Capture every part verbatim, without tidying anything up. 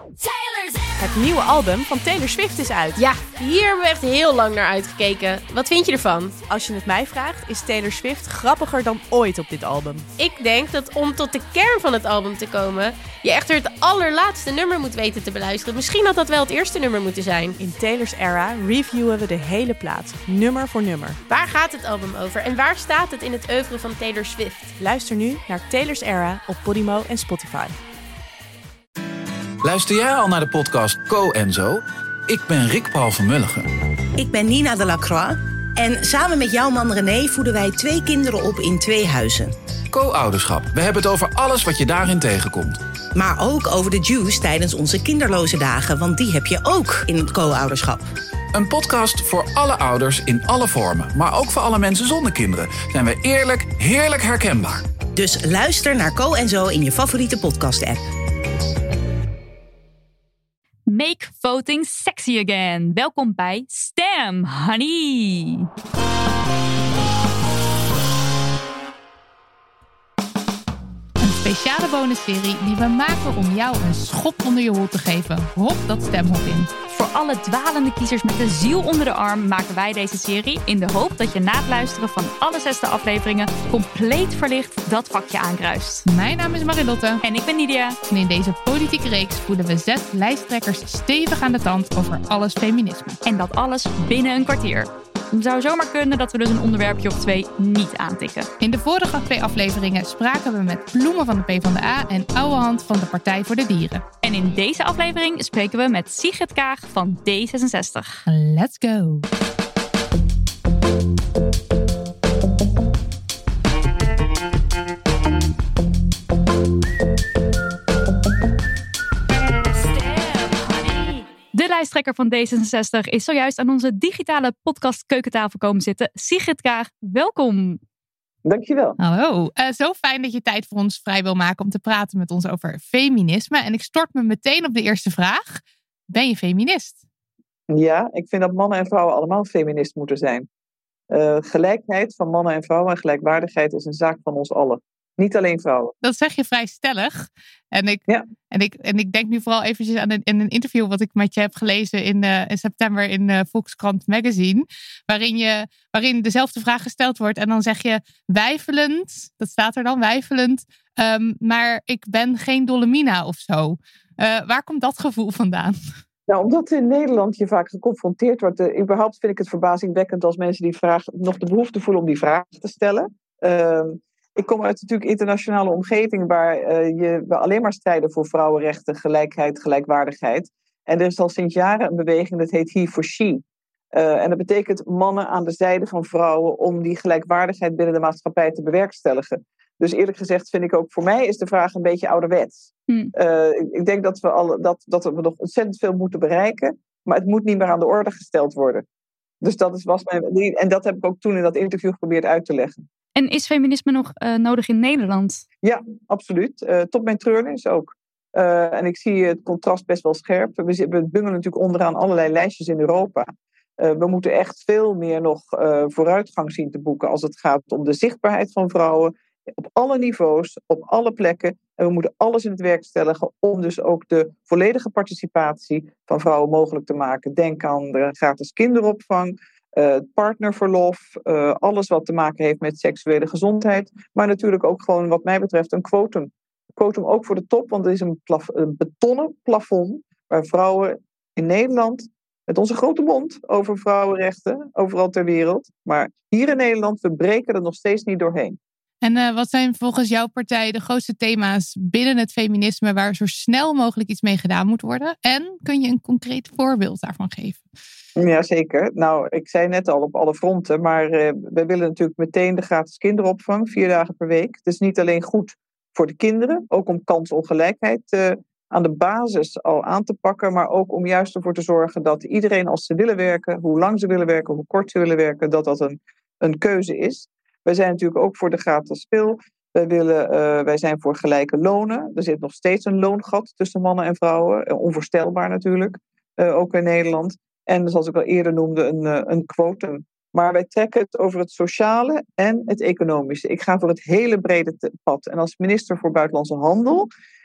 Het nieuwe album van Taylor Swift is uit. Ja, hier hebben we echt heel lang naar uitgekeken. Wat vind je ervan? Als je het mij vraagt, is Taylor Swift grappiger dan ooit op dit album. Ik denk dat om tot de kern van het album te komen, je echter het allerlaatste nummer moet weten te beluisteren. Misschien had dat wel het eerste nummer moeten zijn. In Taylor's era reviewen we de hele plaat, nummer voor nummer. Waar gaat het album over en waar staat het in het oeuvre van Taylor Swift? Luister nu naar Taylor's Era op Podimo en Spotify. Luister jij al naar de podcast Co en Zo? Ik ben Rick Paul van Mulligen. Ik ben Nina de Lacroix. En samen met jouw man René voeden wij twee kinderen op in twee huizen. Co-ouderschap. We hebben het over alles wat je daarin tegenkomt. Maar ook over de juice tijdens onze kinderloze dagen. Want die heb je ook in het co-ouderschap. Een podcast voor alle ouders in alle vormen. Maar ook voor alle mensen zonder kinderen. Zijn we eerlijk, heerlijk herkenbaar. Dus luister naar Co en Zo in je favoriete podcast-app. Make voting sexy again. Welkom bij Stem, honey. Een speciale bonusserie die we maken om jou een schop onder je hoed te geven. Hop dat stemhok in. Voor alle dwalende kiezers met de ziel onder de arm maken wij deze serie in de hoop dat je na het luisteren van alle zesde afleveringen compleet verlicht dat vakje aankruist. Mijn naam is Marilotte. En ik ben Nidia. En in deze politieke reeks voelen we zes lijsttrekkers stevig aan de tand over alles feminisme. En dat alles binnen een kwartier. Het zou zomaar kunnen dat we dus een onderwerpje of twee niet aantikken. In de vorige twee afleveringen spraken we met Bloemen van de PvdA en Ouwehand van de Partij voor de Dieren. En in deze aflevering spreken we met Sigrid Kaag van D zesenzestig. Let's go! De lijsttrekker van D zesenzestig is zojuist aan onze digitale podcast keukentafel komen zitten. Sigrid Kaag, welkom. Dankjewel. Hallo. Uh, zo fijn dat je tijd voor ons vrij wil maken om te praten met ons over feminisme. En ik stort me meteen op de eerste vraag. Ben je feminist? Ja, ik vind dat mannen en vrouwen allemaal feminist moeten zijn. Uh, gelijkheid van mannen en vrouwen en gelijkwaardigheid is een zaak van ons allen. Niet alleen vrouwen. Dat zeg je vrij stellig. En ik, ja. en ik, en ik denk nu vooral eventjes aan een, in een interview wat ik met je heb gelezen in, uh, in september in uh, Volkskrant Magazine. Waarin, je, waarin dezelfde vraag gesteld wordt. En dan zeg je weifelend, dat staat er dan, weifelend. Um, maar ik ben geen Dolomina of zo. Uh, waar komt dat gevoel vandaan? Nou, omdat in Nederland je vaak geconfronteerd wordt. Uh, überhaupt vind ik het verbazingwekkend als mensen die vraag nog de behoefte voelen om die vraag te stellen. Uh, Ik kom uit natuurlijk internationale omgeving waar uh, je, we alleen maar strijden voor vrouwenrechten, gelijkheid, gelijkwaardigheid. En er is al sinds jaren een beweging dat heet He for She. Uh, en dat betekent mannen aan de zijde van vrouwen om die gelijkwaardigheid binnen de maatschappij te bewerkstelligen. Dus eerlijk gezegd vind ik ook, voor mij is de vraag een beetje ouderwets. Hmm. Uh, ik, ik denk dat we, al, dat, dat we nog ontzettend veel moeten bereiken, maar het moet niet meer aan de orde gesteld worden. Dus dat is, was mijn, en dat heb ik ook toen in dat interview geprobeerd uit te leggen. En is feminisme nog uh, nodig in Nederland? Ja, absoluut. Uh, tot mijn treurnis ook. Uh, en ik zie het contrast best wel scherp. We, we bungelen natuurlijk onderaan allerlei lijstjes in Europa. Uh, we moeten echt veel meer nog uh, vooruitgang zien te boeken als het gaat om de zichtbaarheid van vrouwen. Op alle niveaus, op alle plekken. En we moeten alles in het werk stellen om dus ook de volledige participatie van vrouwen mogelijk te maken. Denk aan de gratis kinderopvang. Uh, partnerverlof, uh, alles wat te maken heeft met seksuele gezondheid. Maar natuurlijk ook gewoon wat mij betreft een quotum. Een quotum ook voor de top, want er is een, plaf- een betonnen plafond waar vrouwen in Nederland, met onze grote mond over vrouwenrechten, overal ter wereld. Maar hier in Nederland, we breken er nog steeds niet doorheen. En uh, wat zijn volgens jouw partij de grootste thema's binnen het feminisme waar zo snel mogelijk iets mee gedaan moet worden? En kun je een concreet voorbeeld daarvan geven? Jazeker. Nou, ik zei net al op alle fronten, maar uh, we willen natuurlijk meteen de gratis kinderopvang, vier dagen per week. Het is niet alleen goed voor de kinderen, ook om kansongelijkheid uh, aan de basis al aan te pakken, maar ook om juist ervoor te zorgen dat iedereen als ze willen werken, hoe lang ze willen werken, hoe kort ze willen werken, dat dat een, een keuze is. Wij zijn natuurlijk ook voor de gratis spil. Wij, willen, uh, wij zijn voor gelijke lonen. Er zit nog steeds een loongat tussen mannen en vrouwen. Uh, onvoorstelbaar natuurlijk, uh, ook in Nederland. En zoals ik al eerder noemde, een, uh, een quotum. Maar wij trekken het over het sociale en het economische. Ik ga voor het hele brede pad. En als minister voor Buitenlandse Handel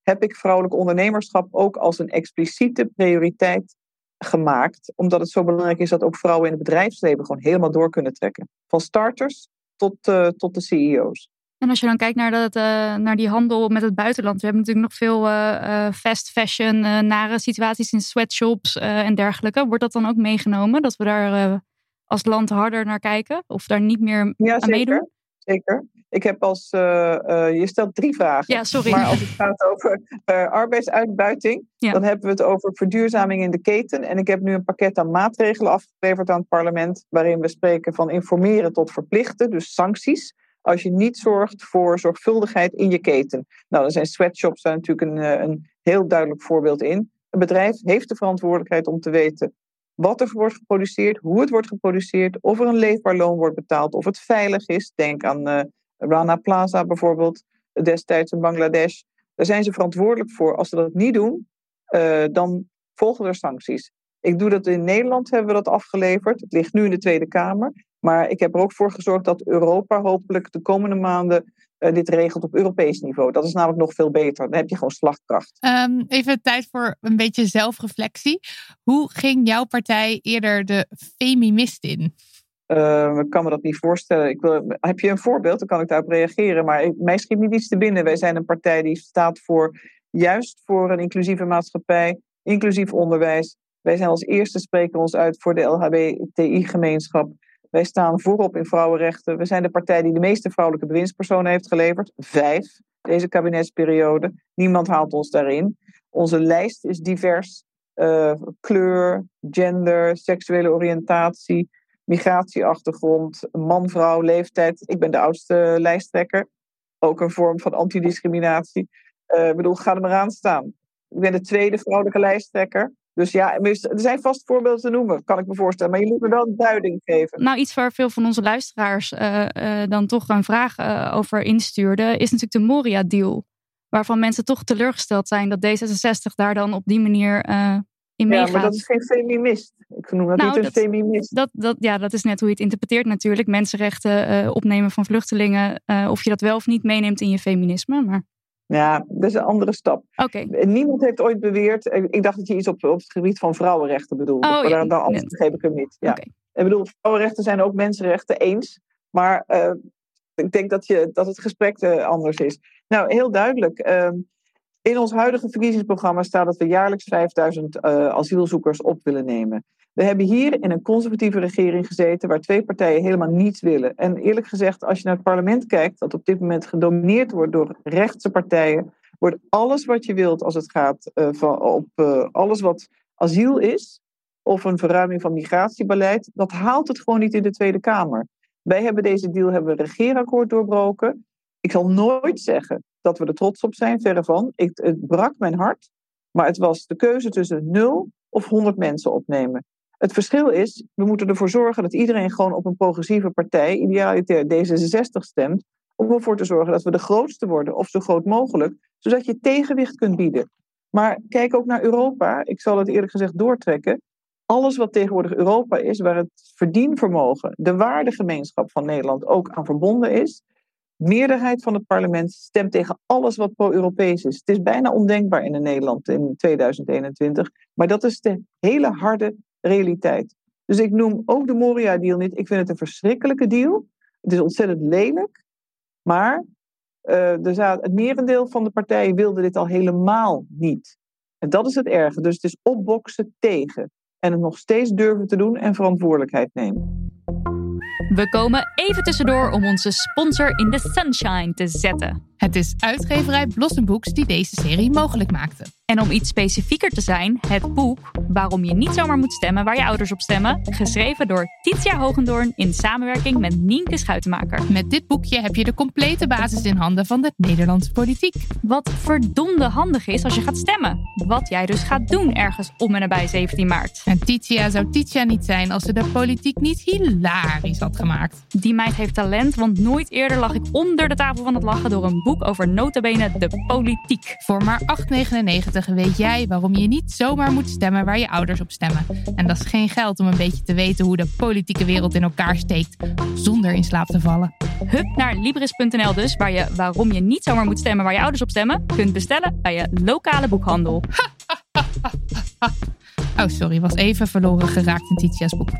heb ik vrouwelijk ondernemerschap ook als een expliciete prioriteit gemaakt. Omdat het zo belangrijk is dat ook vrouwen in het bedrijfsleven gewoon helemaal door kunnen trekken. Van starters tot, uh, tot de C E O's. En als je dan kijkt naar, dat, uh, naar die handel met het buitenland. We hebben natuurlijk nog veel uh, uh, fast fashion, uh, nare situaties in sweatshops uh, en dergelijke. Wordt dat dan ook meegenomen? Dat we daar uh, als land harder naar kijken? Of daar niet meer ja, aan zeker, meedoen? Zeker. Ik heb als, uh, uh, je stelt drie vragen. Ja, sorry. Maar als het gaat over uh, arbeidsuitbuiting, ja. dan hebben we het over verduurzaming in de keten. En ik heb nu een pakket aan maatregelen afgeleverd aan het parlement, waarin we spreken van informeren tot verplichten, dus sancties. Als je niet zorgt voor zorgvuldigheid in je keten. Nou, dan zijn sweatshops daar natuurlijk een, een heel duidelijk voorbeeld in. Een bedrijf heeft de verantwoordelijkheid om te weten wat er wordt geproduceerd, hoe het wordt geproduceerd, of er een leefbaar loon wordt betaald, of het veilig is. Denk aan uh, Rana Plaza bijvoorbeeld, destijds in Bangladesh. Daar zijn ze verantwoordelijk voor. Als ze dat niet doen, uh, dan volgen er sancties. Ik doe dat in Nederland, hebben we dat afgeleverd. Het ligt nu in de Tweede Kamer. Maar ik heb er ook voor gezorgd dat Europa hopelijk de komende maanden uh, dit regelt op Europees niveau. Dat is namelijk nog veel beter. Dan heb je gewoon slagkracht. Um, even tijd voor een beetje zelfreflectie. Hoe ging jouw partij eerder de feminist in? Uh, ik kan me dat niet voorstellen. Ik wil, heb je een voorbeeld? Dan kan ik daarop reageren. Maar ik, mij schiet niet iets te binnen. Wij zijn een partij die staat voor juist voor een inclusieve maatschappij, inclusief onderwijs. Wij zijn als eerste spreken ons uit voor de L H B T I-gemeenschap. Wij staan voorop in vrouwenrechten. We zijn de partij die de meeste vrouwelijke bewindspersonen heeft geleverd. Vijf, deze kabinetsperiode. Niemand haalt ons daarin. Onze lijst is divers. Uh, kleur, gender, seksuele oriëntatie, migratieachtergrond, man, vrouw, leeftijd. Ik ben de oudste lijsttrekker. Ook een vorm van antidiscriminatie. Uh, ik bedoel, ga er maar aan staan. Ik ben de tweede vrouwelijke lijsttrekker. Dus ja, er zijn vast voorbeelden te noemen, kan ik me voorstellen. Maar je moet me wel een duiding geven. Nou, iets waar veel van onze luisteraars uh, uh, dan toch een vraag uh, over instuurden, is natuurlijk de Moria-deal. Waarvan mensen toch teleurgesteld zijn dat D zesenzestig daar dan op die manier uh, in meegaat. Ja, maar dat is geen feminist. Ik noem dat nou, niet een dat, feminist. Dat, dat, ja, dat is net hoe je het interpreteert natuurlijk. Mensenrechten uh, opnemen van vluchtelingen. Uh, of je dat wel of niet meeneemt in je feminisme. Maar... Ja, dat is een andere stap. Okay. Niemand heeft ooit beweerd... Ik dacht dat je iets op, op het gebied van vrouwenrechten bedoelde. Oh, maar ja, dan, dan anders begreep ik hem niet. Ja. Okay. Ik bedoel, vrouwenrechten zijn ook mensenrechten, eens. Maar uh, ik denk dat, je, dat het gesprek uh, anders is. Nou, heel duidelijk. Uh, in ons huidige verkiezingsprogramma staat dat we jaarlijks vijfduizend uh, asielzoekers op willen nemen. We hebben hier in een conservatieve regering gezeten waar twee partijen helemaal niets willen. En eerlijk gezegd, als je naar het parlement kijkt, dat op dit moment gedomineerd wordt door rechtse partijen, wordt alles wat je wilt als het gaat uh, van, op uh, alles wat asiel is, of een verruiming van migratiebeleid, dat haalt het gewoon niet in de Tweede Kamer. Wij hebben deze deal, hebben we een regeerakkoord doorbroken. Ik zal nooit zeggen dat we er trots op zijn, verre van. Ik, het brak mijn hart, maar het was de keuze tussen nul of honderd mensen opnemen. Het verschil is, we moeten ervoor zorgen dat iedereen gewoon op een progressieve partij, idealiter D zesenzestig, stemt, om ervoor te zorgen dat we de grootste worden, of zo groot mogelijk, zodat je tegenwicht kunt bieden. Maar kijk ook naar Europa. Ik zal het eerlijk gezegd doortrekken. Alles wat tegenwoordig Europa is, waar het verdienvermogen, de waardegemeenschap van Nederland ook aan verbonden is, meerderheid van het parlement stemt tegen alles wat pro-Europees is. Het is bijna ondenkbaar in Nederland in tweeduizend eenentwintig, maar dat is de hele harde realiteit. Dus ik noem ook de Moria-deal niet. Ik vind het een verschrikkelijke deal. Het is ontzettend lelijk. Maar uh, er zat, het merendeel van de partijen wilde dit al helemaal niet. En dat is het erge. Dus het is opboksen tegen. En het nog steeds durven te doen en verantwoordelijkheid nemen. We komen even tussendoor om onze sponsor in the sunshine te zetten. Het is uitgeverij Blossom Books die deze serie mogelijk maakte. En om iets specifieker te zijn, het boek Waarom je niet zomaar moet stemmen waar je ouders op stemmen, geschreven door Titia Hogendoorn in samenwerking met Nienke Schuitenmaker. Met dit boekje heb je de complete basis in handen van de Nederlandse politiek. Wat verdomde handig is als je gaat stemmen. Wat jij dus gaat doen ergens om en nabij zeventien maart. En Titia zou Titia niet zijn als ze de politiek niet hilarisch had gemaakt. Die meid heeft talent, want nooit eerder lag ik onder de tafel van het lachen door een boek over nota bene de politiek. Voor maar acht negenennegentig vijfentwintig weet jij waarom je niet zomaar moet stemmen waar je ouders op stemmen. En dat is geen geld om een beetje te weten hoe de politieke wereld in elkaar steekt, zonder in slaap te vallen. Hup naar Libris punt n l dus, waar je waarom je niet zomaar moet stemmen waar je ouders op stemmen, kunt bestellen bij je lokale boekhandel. Oh, sorry, was even verloren geraakt in Titia's boek.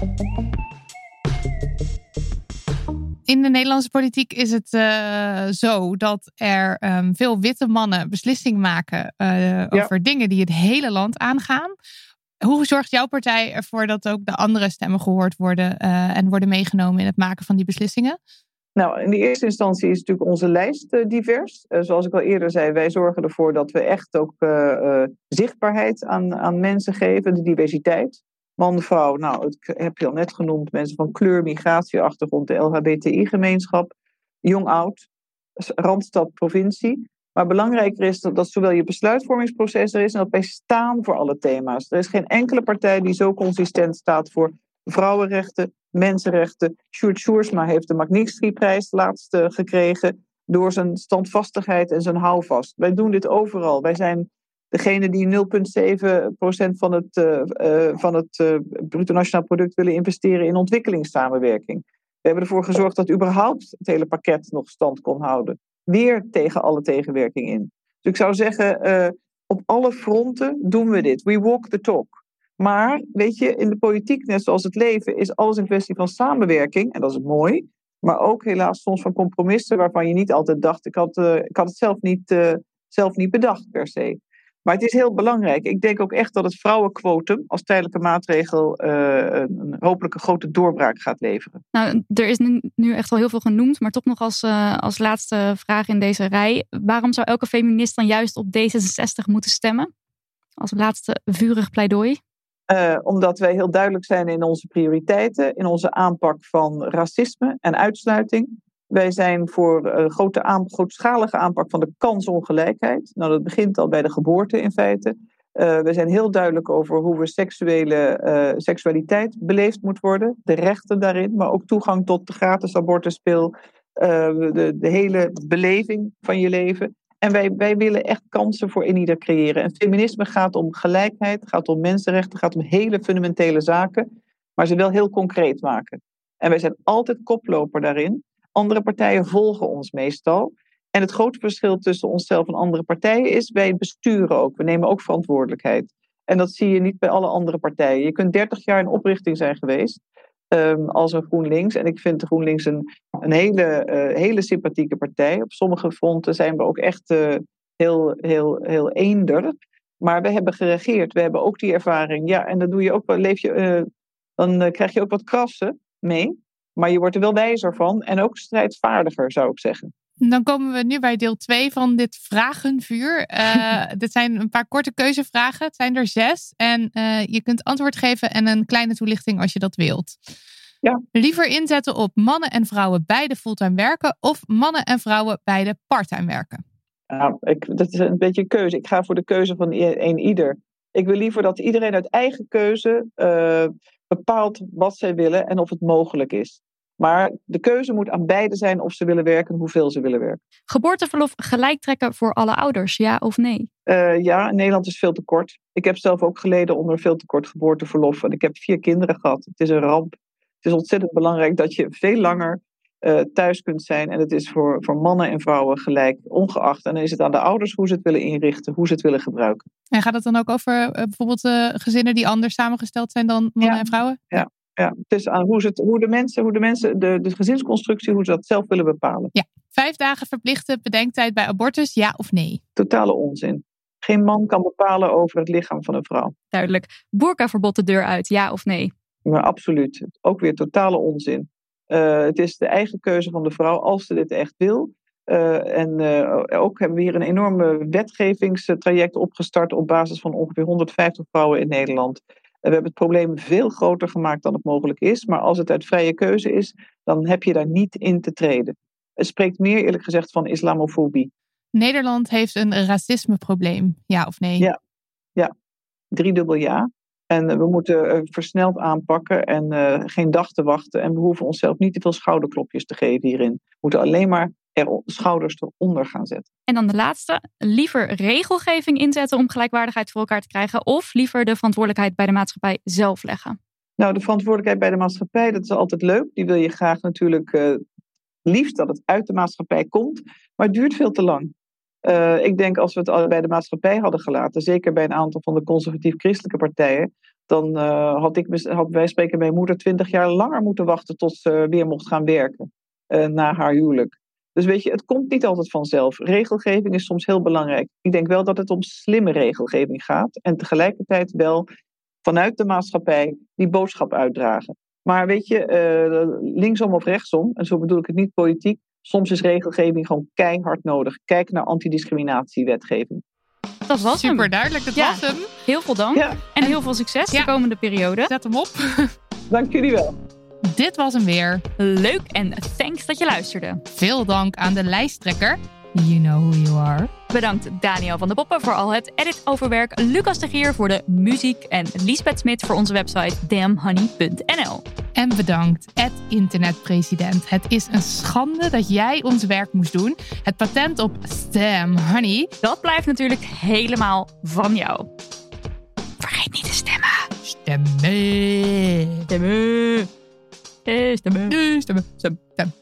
In de Nederlandse politiek is het uh, zo dat er um, veel witte mannen beslissing maken uh, ja. over dingen die het hele land aangaan. Hoe zorgt jouw partij ervoor dat ook de andere stemmen gehoord worden uh, en worden meegenomen in het maken van die beslissingen? Nou, in de eerste instantie is natuurlijk onze lijst uh, divers. Uh, zoals ik al eerder zei, wij zorgen ervoor dat we echt ook uh, uh, zichtbaarheid aan, aan mensen geven, de diversiteit. Man, vrouw, nou, dat heb je al net genoemd. Mensen van kleur, migratieachtergrond, de L H B T I-gemeenschap. Jong, oud, Randstad, provincie. Maar belangrijker is dat, dat zowel je besluitvormingsproces er is en dat wij staan voor alle thema's. Er is geen enkele partij die zo consistent staat voor vrouwenrechten, mensenrechten. Sjoerd Sjoerdsma heeft de Magnitsky-prijs laatst uh, gekregen door zijn standvastigheid en zijn houvast. Wij doen dit overal. Wij zijn degene die nul komma zeven procent van het, uh, uh, van het uh, bruto nationaal product willen investeren in ontwikkelingssamenwerking. We hebben ervoor gezorgd dat überhaupt het hele pakket nog stand kon houden. Weer tegen alle tegenwerking in. Dus ik zou zeggen, uh, op alle fronten doen we dit. We walk the talk. Maar, weet je, in de politiek, net zoals het leven, is alles een kwestie van samenwerking. En dat is mooi. Maar ook helaas soms van compromissen waarvan je niet altijd dacht, ik had, uh, ik had het zelf niet, uh, zelf niet bedacht per se. Maar het is heel belangrijk. Ik denk ook echt dat het vrouwenquotum als tijdelijke maatregel uh, een hopelijk een grote doorbraak gaat leveren. Nou, er is nu, nu echt al heel veel genoemd, maar toch nog als, uh, als laatste vraag in deze rij. Waarom zou elke feminist dan juist op D zesenzestig moeten stemmen? Als laatste vurig pleidooi. Uh, omdat wij heel duidelijk zijn in onze prioriteiten, in onze aanpak van racisme en uitsluiting. Wij zijn voor een grote aan, grootschalige aanpak van de kansongelijkheid. Nou, dat begint al bij de geboorte in feite. Uh, we zijn heel duidelijk over hoe we seksuele, uh, seksualiteit beleefd moet worden. De rechten daarin, maar ook toegang tot de gratis abortuspil. Uh, de, de hele beleving van je leven. En wij, wij willen echt kansen voor ieder creëren. En feminisme gaat om gelijkheid, gaat om mensenrechten, gaat om hele fundamentele zaken. Maar ze wel heel concreet maken. En wij zijn altijd koploper daarin. Andere partijen volgen ons meestal. En het grote verschil tussen onszelf en andere partijen is, wij besturen ook. We nemen ook verantwoordelijkheid. En dat zie je niet bij alle andere partijen. Je kunt dertig jaar in oprichting zijn geweest um, als een GroenLinks. En ik vind de GroenLinks een, een hele, uh, hele sympathieke partij. Op sommige fronten zijn we ook echt uh, heel, heel, heel eender. Maar we hebben geregeerd. We hebben ook die ervaring. Ja, en dan doe je ook, leef je, uh, dan uh, krijg je ook wat krassen mee. Maar je wordt er wel wijzer van en ook strijdvaardiger, zou ik zeggen. Dan komen we nu bij deel twee van dit vragenvuur. Uh, dit zijn een paar korte keuzevragen. Het zijn er zes. En uh, je kunt antwoord geven en een kleine toelichting als je dat wilt. Ja. Liever inzetten op mannen en vrouwen beide fulltime werken of mannen en vrouwen beide parttime werken? Nou, ik, dat is een beetje een keuze. Ik ga voor de keuze van een ieder. Ik wil liever dat iedereen uit eigen keuze uh, bepaalt wat zij willen en of het mogelijk is. Maar de keuze moet aan beide zijn of ze willen werken en hoeveel ze willen werken. Geboorteverlof gelijk trekken voor alle ouders, ja of nee? Uh, ja, Nederland is veel te kort. Ik heb zelf ook geleden onder veel te kort geboorteverlof. En ik heb vier kinderen gehad. Het is een ramp. Het is ontzettend belangrijk dat je veel langer uh, thuis kunt zijn. En het is voor, voor mannen en vrouwen gelijk ongeacht. En dan is het aan de ouders hoe ze het willen inrichten, hoe ze het willen gebruiken. En gaat het dan ook over uh, bijvoorbeeld uh, gezinnen die anders samengesteld zijn dan mannen ja. en vrouwen? Ja. Ja, het is aan hoe, ze het, hoe de mensen, hoe de, mensen de, de gezinsconstructie, hoe ze dat zelf willen bepalen. Ja, vijf dagen verplichte bedenktijd bij abortus, ja of nee? Totale onzin. Geen man kan bepalen over het lichaam van een vrouw. Duidelijk. Boerkaverbod de deur uit, ja of nee? Maar absoluut. Ook weer totale onzin. Uh, het is de eigen keuze van de vrouw als ze dit echt wil. Uh, en uh, ook hebben we hier een enorme wetgevingstraject opgestart op basis van ongeveer honderdvijftig vrouwen in Nederland. We hebben het probleem veel groter gemaakt dan het mogelijk is. Maar als het uit vrije keuze is, dan heb je daar niet in te treden. Het spreekt meer eerlijk gezegd van islamofobie. Nederland heeft een racismeprobleem, ja of nee? Ja, ja. Driedubbel ja. En we moeten uh, versneld aanpakken en uh, geen dag te wachten. En we hoeven onszelf niet te veel schouderklopjes te geven hierin. We moeten alleen maar er schouders eronder gaan zetten. En dan de laatste. Liever regelgeving inzetten om gelijkwaardigheid voor elkaar te krijgen. Of liever de verantwoordelijkheid bij de maatschappij zelf leggen? Nou, de verantwoordelijkheid bij de maatschappij, dat is altijd leuk. Die wil je graag natuurlijk uh, liefst dat het uit de maatschappij komt. Maar het duurt veel te lang. Uh, ik denk als we het al bij de maatschappij hadden gelaten, zeker bij een aantal van de conservatief-christelijke partijen, dan uh, had, ik, had wij spreken mijn moeder twintig jaar langer moeten wachten tot ze weer mocht gaan werken uh, na haar huwelijk. Dus weet je, het komt niet altijd vanzelf. Regelgeving is soms heel belangrijk. Ik denk wel dat het om slimme regelgeving gaat en tegelijkertijd wel vanuit de maatschappij die boodschap uitdragen. Maar weet je, uh, linksom of rechtsom, en zo bedoel ik het niet politiek, soms is regelgeving gewoon keihard nodig. Kijk naar antidiscriminatiewetgeving. Dat was Super hem. duidelijk, dat ja. was hem. Heel veel dank Ja. en heel veel succes Ja. de komende periode. Zet hem op. Dank jullie wel. Dit was hem weer. Leuk en thanks dat je luisterde. Veel dank aan de lijsttrekker. You know who you are. Bedankt Daniel van der Poppen voor al het editoverwerk, Lucas de Gier voor de muziek en Liesbeth Smit voor onze website damn honey punt n l. En bedankt, Ed Internetpresident. Het is een schande dat jij ons werk moest doen. Het patent op Stem Honey. Dat blijft natuurlijk helemaal van jou. Vergeet niet te stemmen. Stemmen. Stemmen. Eh, stemmen. Nee, stemmen. Stem, stem.